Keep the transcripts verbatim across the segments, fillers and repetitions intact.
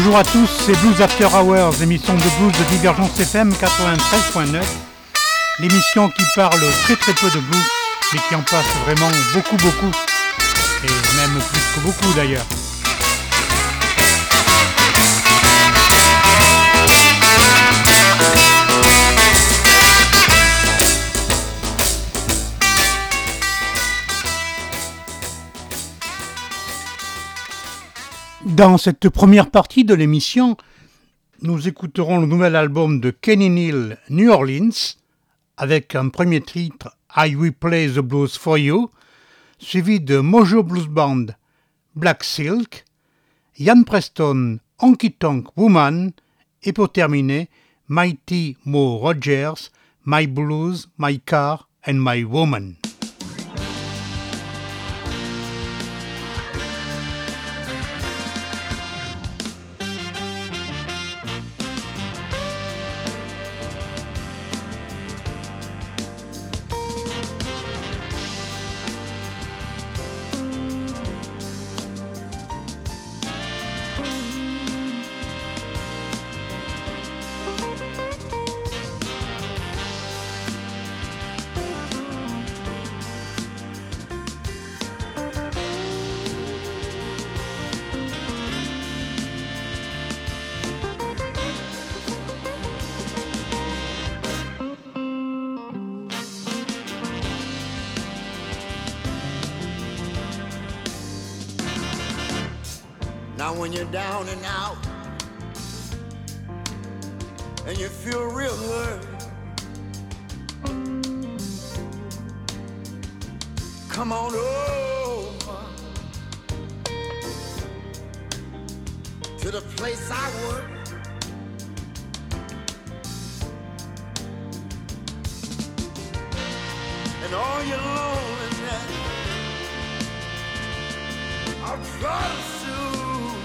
Bonjour à tous, c'est Blues After Hours, émission de blues de Divergence F M quatre-vingt-treize point neuf. L'émission qui parle très très peu de blues, mais qui en passe vraiment beaucoup beaucoup, et même plus que beaucoup d'ailleurs. Dans cette première partie de l'émission, nous écouterons le nouvel album de Kenny Neal, New Orleans, avec un premier titre, I Will Play the Blues for You, suivi de Mojo Blues Band, Black Silk, Ian Preston, Honky Tonk Woman, et pour terminer, Mighty Mo Rogers, My Blues, My Car and My Woman. Now when you're down and out and you feel real hurt, come on over to the place I work. And all your loneliness I'll try to soothe.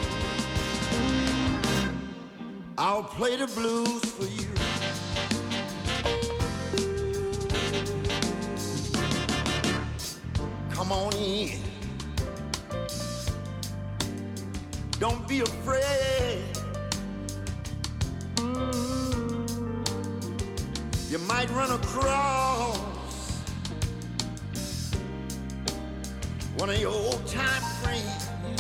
I'll play the blues for you. Come on in. Don't be afraid. You might run across one of your old-time friends.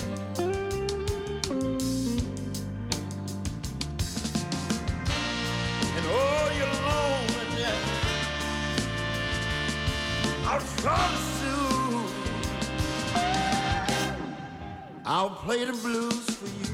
Oh, you're loneliness I'll try to soothe. I'll play the blues for you.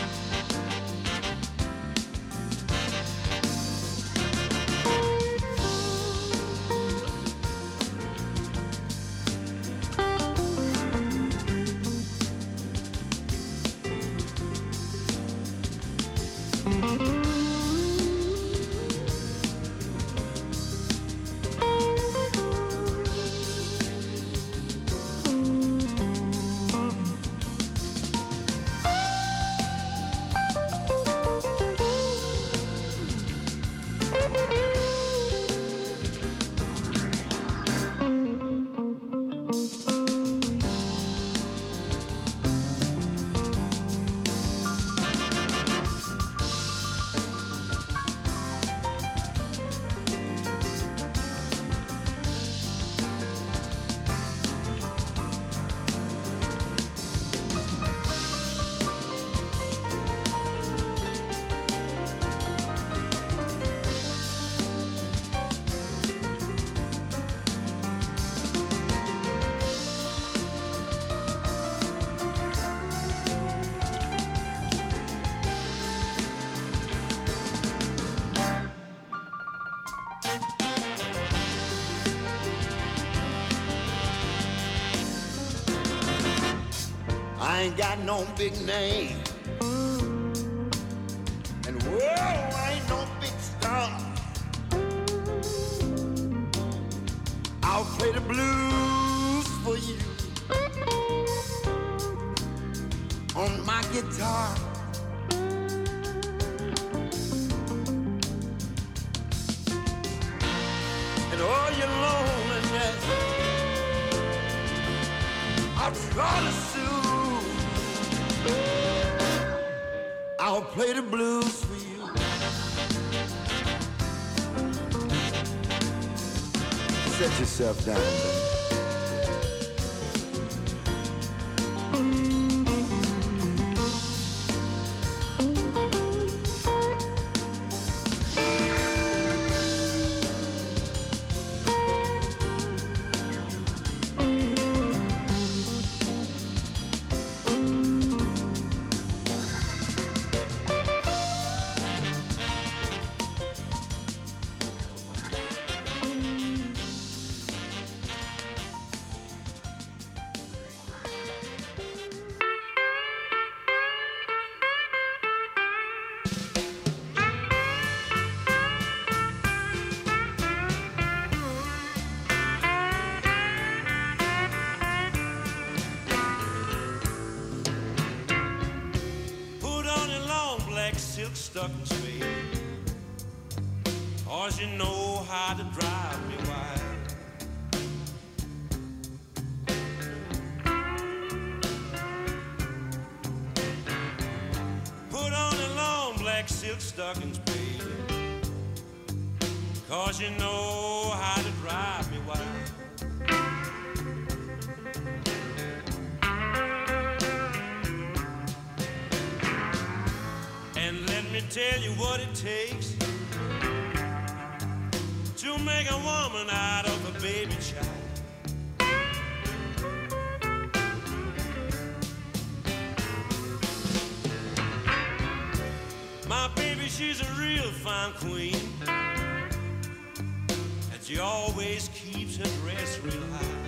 I ain't got no big name, and whoa, I ain't no big star. I'll play the blues for you on my guitar. And all your loneliness I'll try to soothe. I'll play the blues for you. Set yourself down, baby. Stockings, baby, 'cause you know how to drive me wild. Put on your long black silk stockings, baby, 'cause you know how to drive me wild. Let me tell you what it takes to make a woman out of a baby child. My baby, she's a real fine queen, and she always keeps her dress real high.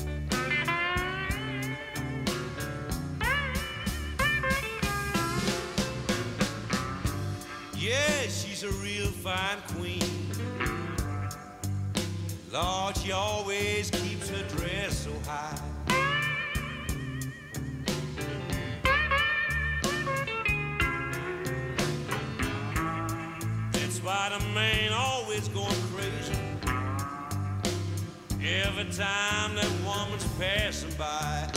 Yeah, she's a real fine queen. Lord, she always keeps her dress so high. That's why the man always going crazy every time that woman's passing by.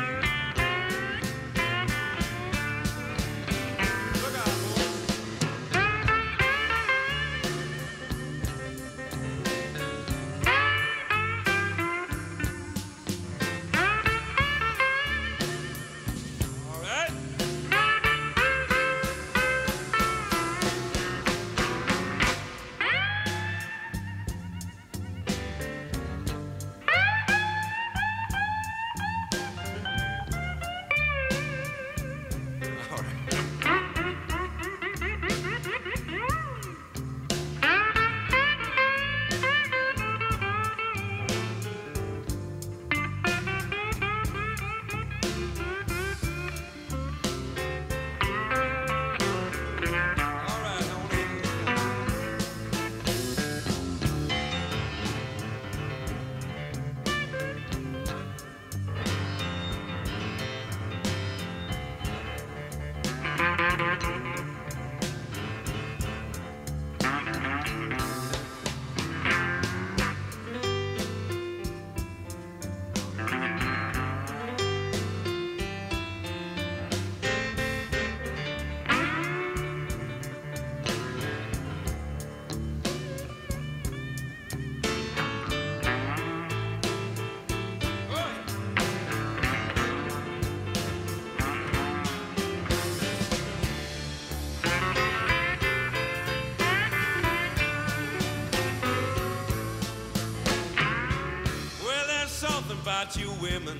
About you women,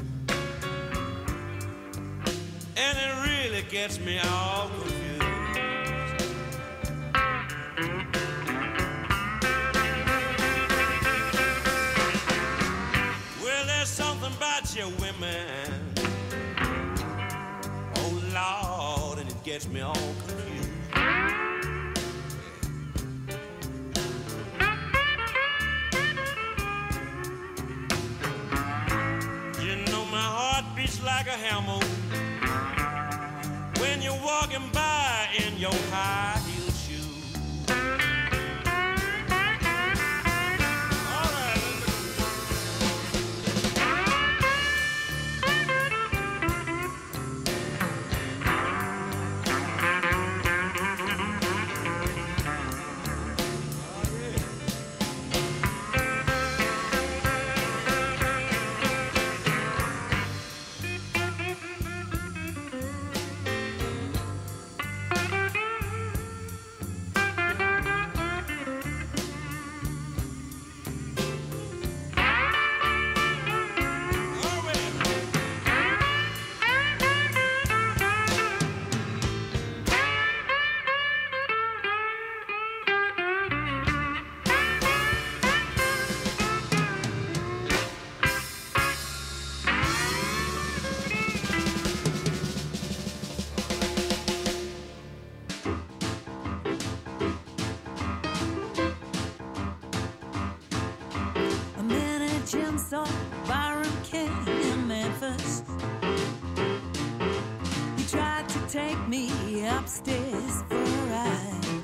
and it really gets me all confused. Well, there's something about you women, oh Lord, and it gets me all confused. Beats like a hammer when you're walking by in your high heel shoes. All right. Jim saw Byron King in Memphis. He tried to take me upstairs for a ride.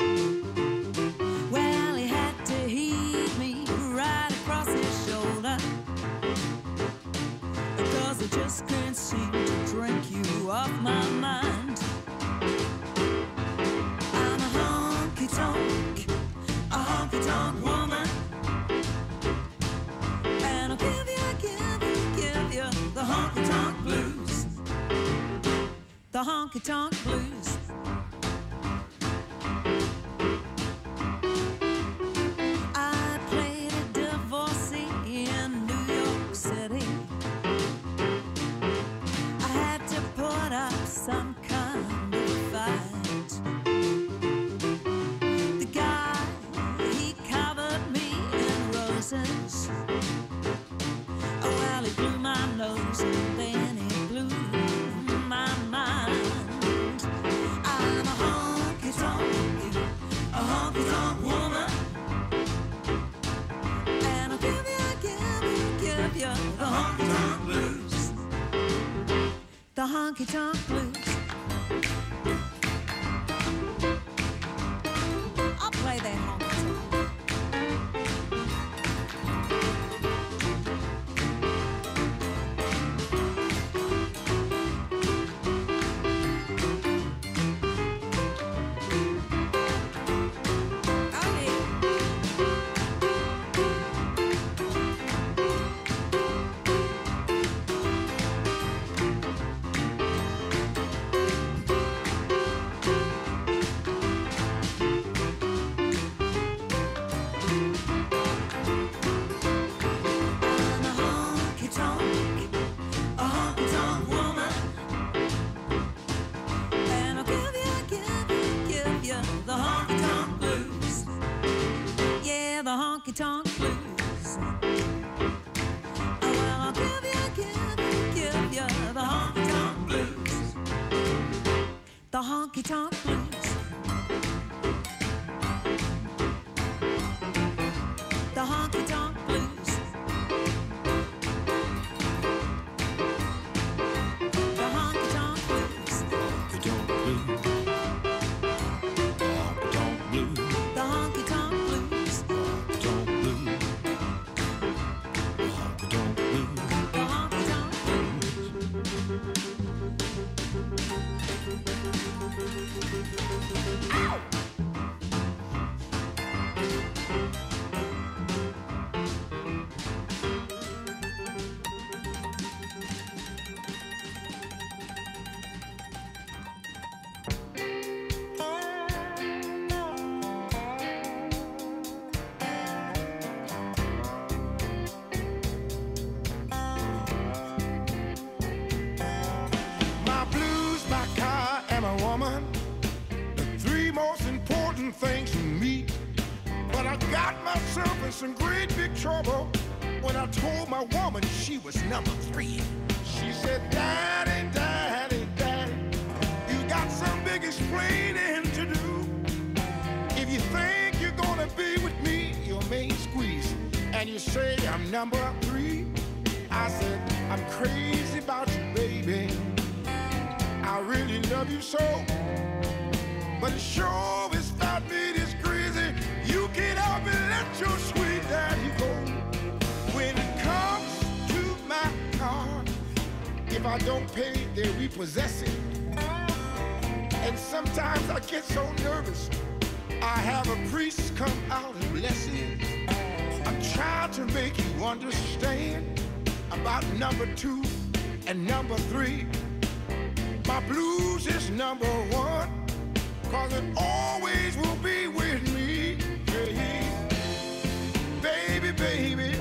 Well, he had to heave me right across his shoulder, because I just can't seem to drink you off my mind. I'm a honky-tonk, a honky-tonk woman, and I'll give you, give you, give you the honky-tonk blues, the honky-tonk blues. I played a divorcee in New York City. I had to put up some kind of fight. The guy, he covered me in roses. Oh, well, he blew my nose and then he blew my mind. I'm a honky-tonk, a honky-tonk woman, and I'll give you, give you, give you the honky-tonk blues, the honky-tonk blues. I'll play that honky-tonk. Honky-tonk blues. Oh, well, I'll give you, give you, give you the honky-tonk blues, the honky-tonk blues, the honky-tonk blues, the honky-tonk blues, Honky-tonk blues. Honky-tonk blues. the honky-tonk blues, Honky-tonk blues. Honky-tonk blues. the honky-tonk My blues, my car, and my woman, the three most important things to me. But I got myself in some great big trouble when I told my woman she was number three. She said, Daddy, Daddy, Daddy, you got some big explaining to do. If you think you're gonna be with me, your main squeeze, and you say I'm number three, I said, I'm crazy about you, baby. I really love you so, but it sure is not me this crazy. You can't help me, let your sweet daddy go. When it comes to my car, if I don't pay, they repossess it. And sometimes I get so nervous, I have a priest come out and bless it. I'm trying to make you understand about number two and number three. My blues is number one, cause it always will be with me. Hey, baby, baby,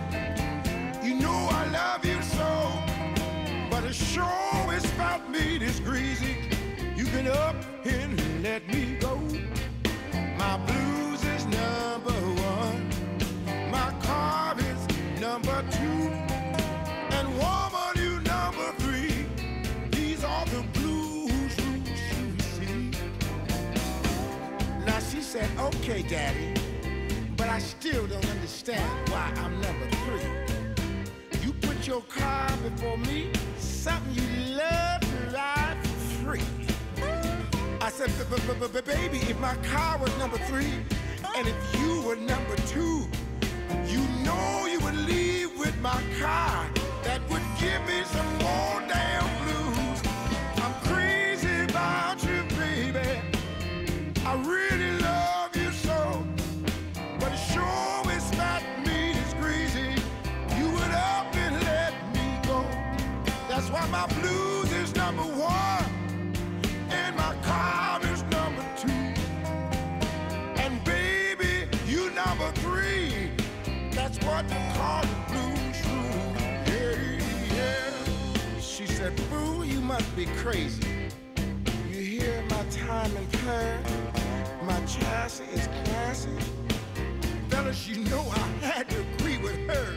you know I love you so, but it sure is about me this greasy. You can up and let me go. My blues is number one, my car is number two, and woman, you number three. These are the blues rules you see. Now she said, okay, Daddy, but I still don't understand why I'm number three. You put your car before me, something you love to ride for free. I said, baby, if my car was number three, and if you were number two, you know you would leave with my car. That would give me some more damn blues. I'm crazy about you, baby. I really love you so. But it sure is fat meat is greasy. You would up and let me go. That's why my blues is number one, and my car is number two. And baby, you number three. That's what they call the blues rule. Yeah, yeah. She said, boo, you must be crazy. You hear my time and care? My chassis is classy. Fellas, you know I had to agree with her.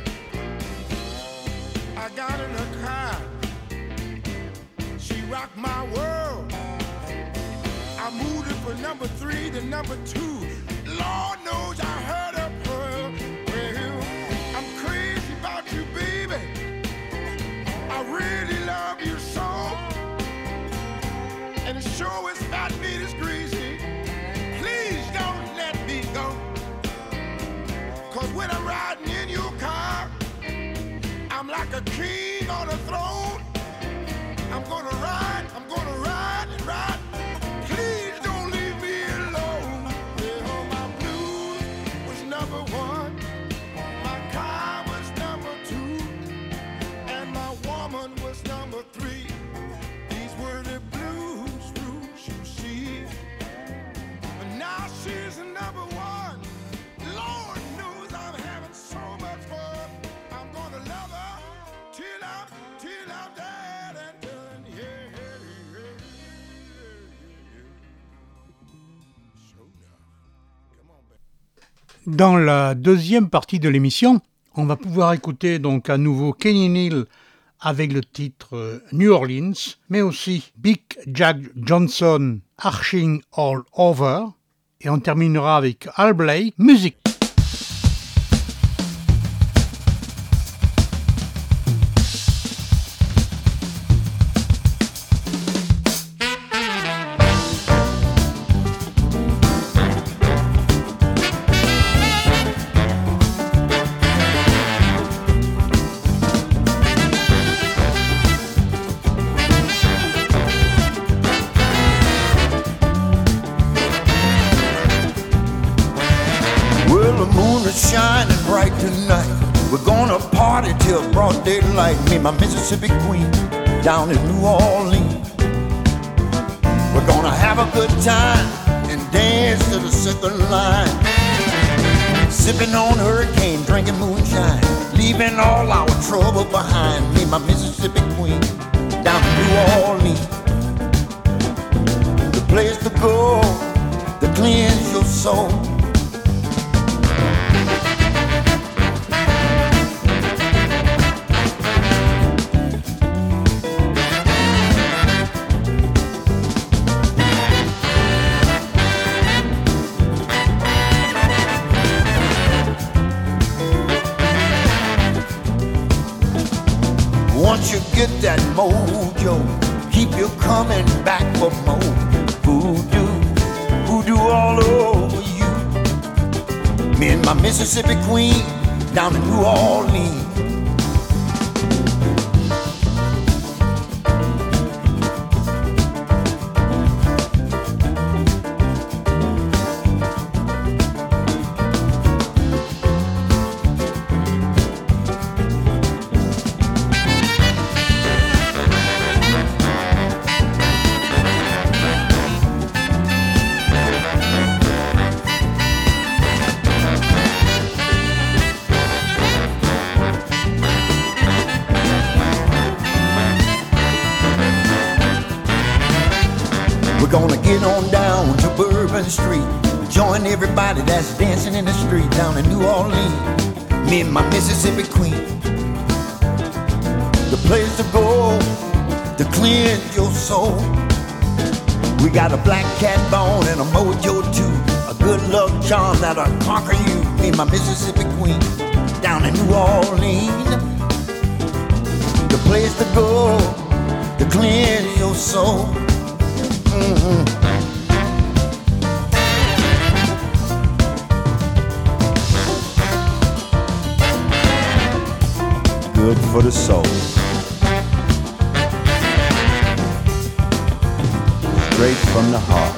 I got in her car. She rocked my world. I moved it from number three to number two. Lord knows I heard her pearl. Well, I'm crazy about you, baby. I really love you so. And it sure is fat meat is greasy. Please don't let me go. Cause when I'm riding in your car, I'm like a king on a throne. I'm gonna ride, I'm gonna ride and ride. Please don't leave me alone. Well, my blues was number one, my car was number two, and my woman was number three. These were the blues rules, you see. And now she's number one. Lord knows I'm having so much fun. I'm gonna love her till I'm, till I'm dead and done. Yeah, yeah, yeah, yeah, yeah. So now, come on back. Dans la deuxième partie de l'émission, on va pouvoir écouter donc à nouveau Kenny Neal avec le titre New Orleans, mais aussi Big Jack Johnson, Arching All Over, et on terminera avec Al Blake, musique. Shining bright tonight. We're gonna party till broad daylight. Me and my Mississippi queen down in New Orleans. We're gonna have a good time and dance to the second line. Sipping on hurricane, drinking moonshine, leaving all our trouble behind. Me and my Mississippi queen down in New Orleans. The place to go to cleanse your soul. Once you get that mojo, keep you coming back for more. Voodoo, voodoo all over you. Me and my Mississippi queen down in New Orleans. Gonna get on down to Bourbon Street, join everybody that's dancing in the street down in New Orleans. Me and my Mississippi queen. The place to go to cleanse your soul. We got a black cat bone and a mojo too, a good luck charm that'll conquer you. Me, my Mississippi queen, down in New Orleans. The place to go to cleanse your soul. Mm-hmm. Good for the soul. Straight from the heart.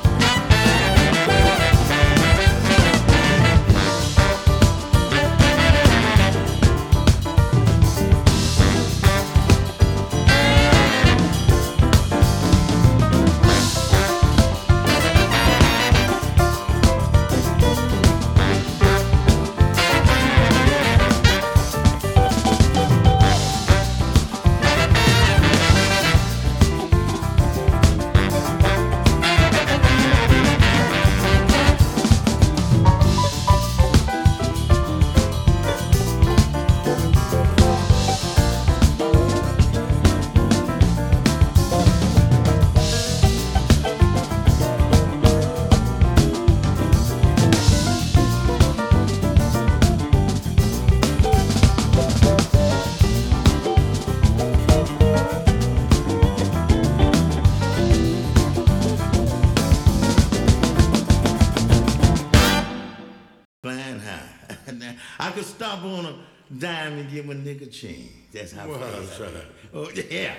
I could stop on a dime and give a nigga change. That's how fast I am. Oh, yeah.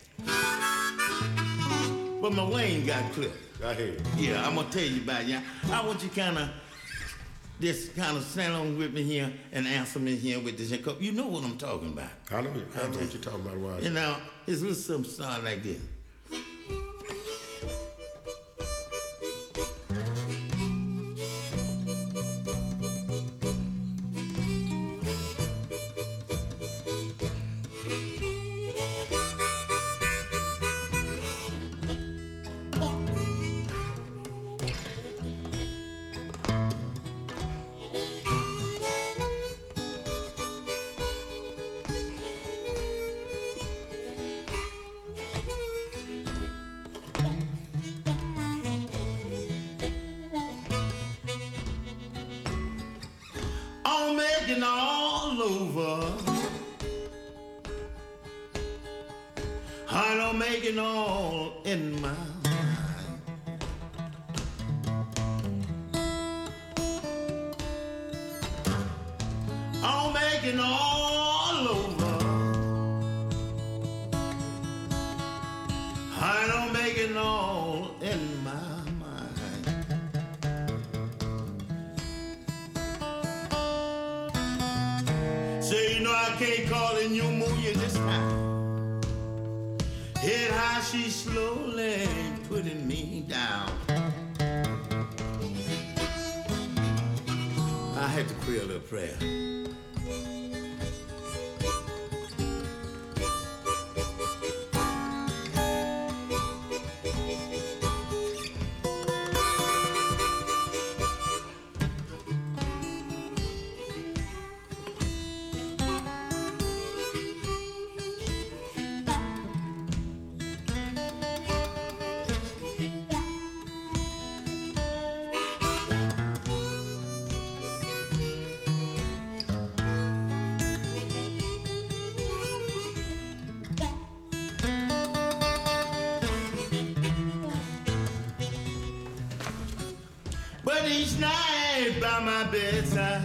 But my Wayne got clipped. I hear you. Yeah, I'm gonna tell you about it. I want you kind of, just kind of stand on with me here and answer me here with this. You know what I'm talking about. I know, I know what you're talking about. Why? You know, it's a little something start like this. I'm making all over. I don't make it all in my mind. I'm making all over. I don't make it all in my mind. Say, you know, I can't call it new moon this time. Hear how she slowly putting me down. I had to pray a little prayer. But each night by my bedside,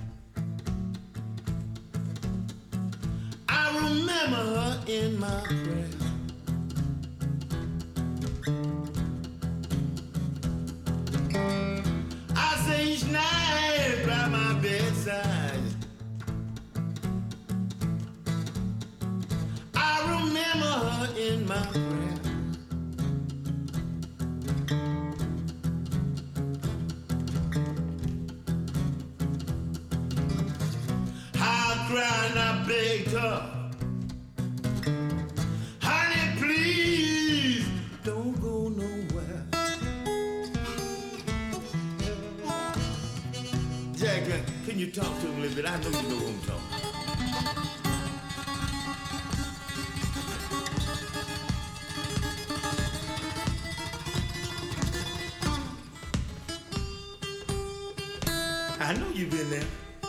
I remember her in my prayer. I say each night by my bedside, I remember her in my prayer. Crying, I begged her, honey, please don't go nowhere. Jack, can you talk to him a little bit? I know you know who I'm talking about. in there.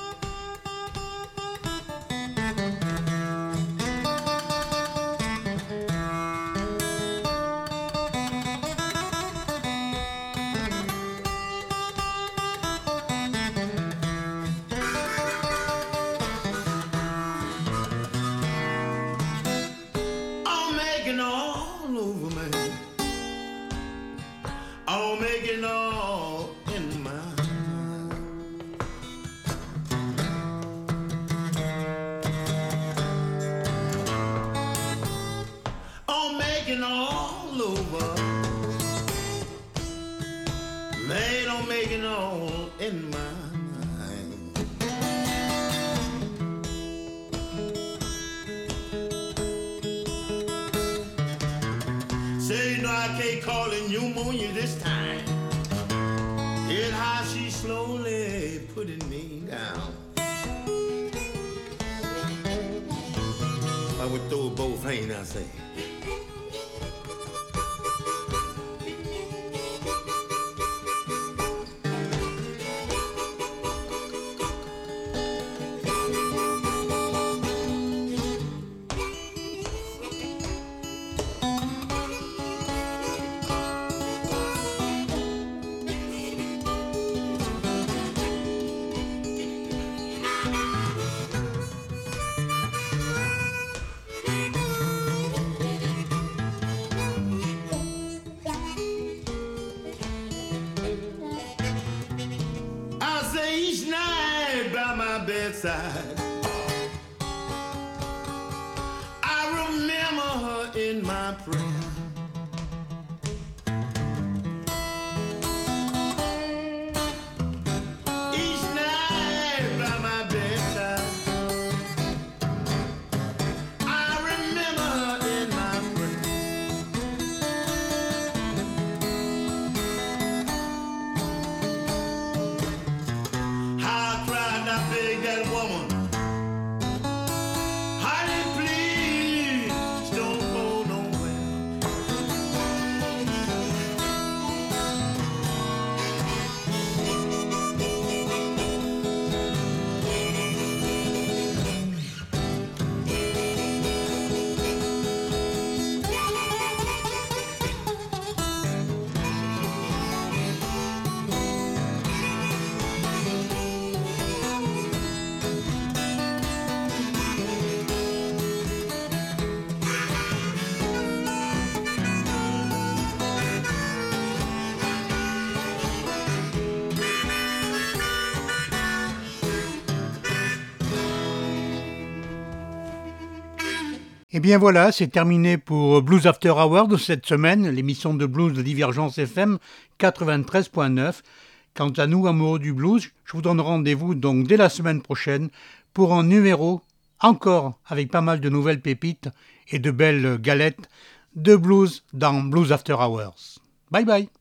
I'm making all over me. I'm making all in my mind. I'm making all over. Man, I'm making all in my mind. Say, no, I can't call it pneumonia this time. Hear how she slowly putting me down. I would throw both hands, I say. I say each night by my bedside, I remember her in my prayer. Each night by my bedside, I remember her in my prayer. How I cried, I begged that woman, honey, please don't go nowhere. Et bien voilà, c'est terminé pour Blues After Hours de cette semaine, l'émission de blues de Divergence F M quatre-vingt-treize point neuf. Quant à nous, amoureux du blues, je vous donne rendez-vous donc dès la semaine prochaine pour un numéro encore avec pas mal de nouvelles pépites et de belles galettes de blues dans Blues After Hours. Bye bye.